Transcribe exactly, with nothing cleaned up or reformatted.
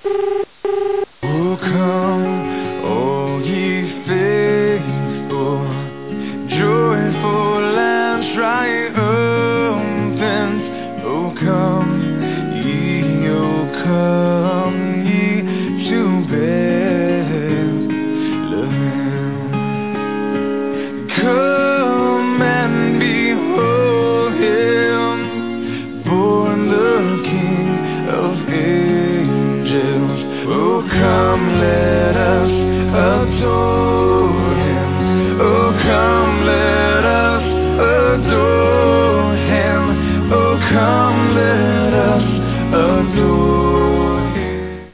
Oh, come, all ye faithful, joyful and triumphant. Oh, come ye, oh, come ye to Bethlehem. Come and behold him, born the King of angels. Oh, come, let us adore